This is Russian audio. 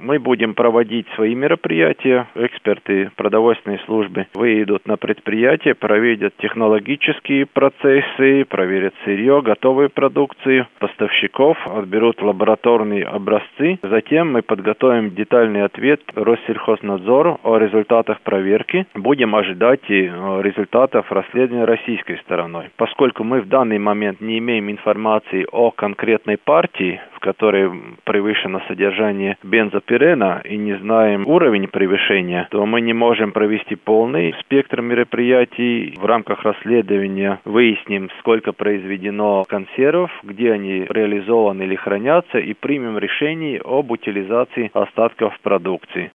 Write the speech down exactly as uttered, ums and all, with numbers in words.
Мы будем проводить свои мероприятия. Эксперты продовольственной службы выйдут на предприятие, проведут технологические процессы, проверят сырье, готовую продукцию, поставщиков, отберут лабораторные образцы. Затем мы подготовим детальный ответ Россельхознадзору о результатах проверки. Будем ожидать и результатов расследования российской стороной. Поскольку мы в данный момент не имеем информации о конкретной партии, в которой превышено содержание бензопирена, и не знаем уровень превышения, то мы не можем провести полный спектр мероприятий. В рамках расследования выясним, сколько произведено консервов, где они реализованы или хранятся, и примем решение об утилизации остатков продукции.